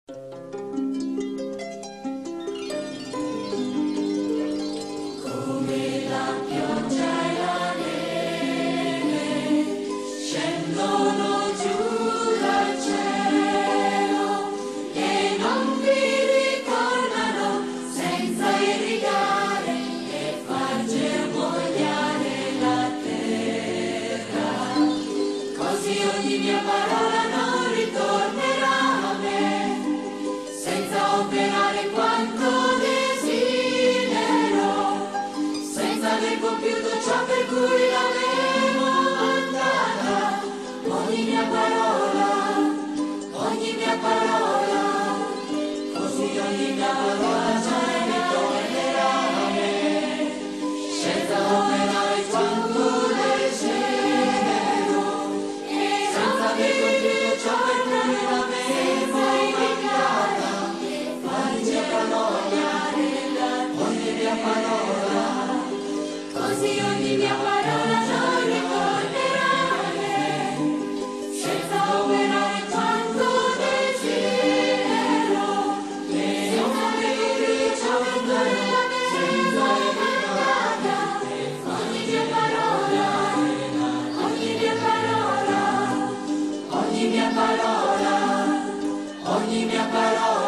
Ogni mia parola non ritornerà a me, senza operare quanto desidero, senza aver compiuto ciò per cui l'avevo mandata. Ogni mia parola, così ogni mia parola non ritornerà a me, senza operare quanto desidero, senza aver compiuto ciò per cui l'avevo mandata. Ogni mia parola, così ogni mia parola non ritornerà a me, senza operare quanto desidero, senza aver compiuto ciò per cui l'avevo mandata. Ogni mia parola, ogni mia parola, ogni mia parola, ogni mia parola.